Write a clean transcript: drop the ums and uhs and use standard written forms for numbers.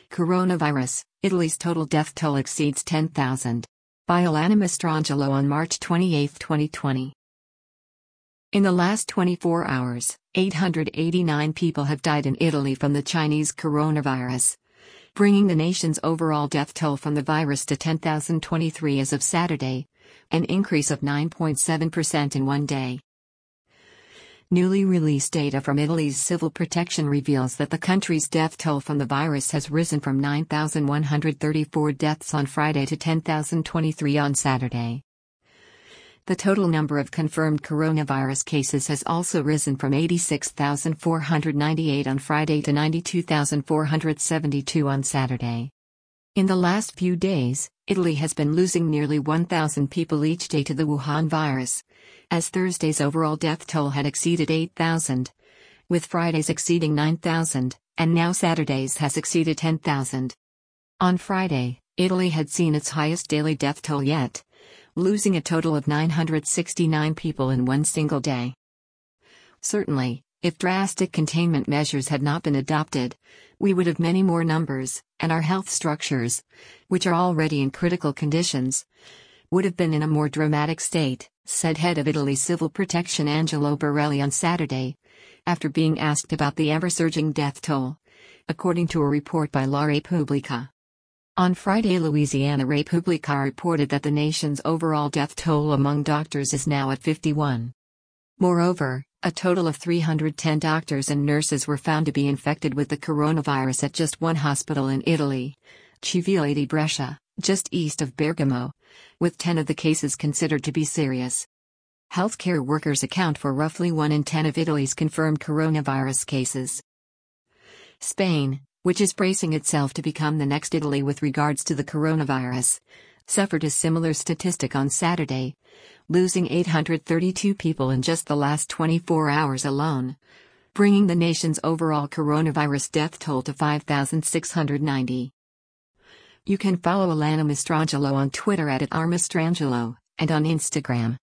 Coronavirus, Italy's total death toll exceeds 10,000. By Alana Mastrangelo on March 28, 2020. In the last 24 hours, 889 people have died in Italy from the Chinese coronavirus, bringing the nation's overall death toll from the virus to 10,023 as of Saturday, an increase of 9.7% in one day. Newly released data from Italy's civil protection reveals that the country's death toll from the virus has risen from 9,134 deaths on Friday to 10,023 on Saturday. The total number of confirmed coronavirus cases has also risen from 86,498 on Friday to 92,472 on Saturday. In the last few days, Italy has been losing nearly 1,000 people each day to the Wuhan virus, as Thursday's overall death toll had exceeded 8,000, with Friday's exceeding 9,000, and now Saturday's has exceeded 10,000. On Friday, Italy had seen its highest daily death toll yet, losing a total of 969 people in one single day. Certainly, if drastic containment measures had not been adopted, we would have many more numbers, and our health structures, which are already in critical conditions, would have been in a more dramatic state, said head of Italy's civil protection Angelo Borelli on Saturday, after being asked about the ever-surging death toll, according to a report by La Repubblica. On Friday, Louisiana Repubblica reported that the nation's overall death toll among doctors is now at 51. Moreover, a total of 310 doctors and nurses were found to be infected with the coronavirus at just one hospital in Italy, Civile di Brescia, just east of Bergamo, with 10 of the cases considered to be serious. Healthcare workers account for roughly 1 in 10 of Italy's confirmed coronavirus cases. Spain, which is bracing itself to become the next Italy with regards to the coronavirus, suffered a similar statistic on Saturday, losing 832 people in just the last 24 hours alone, bringing the nation's overall coronavirus death toll to 5,690. You can follow Alana Mastrangelo on Twitter @Mastrangelo, and on Instagram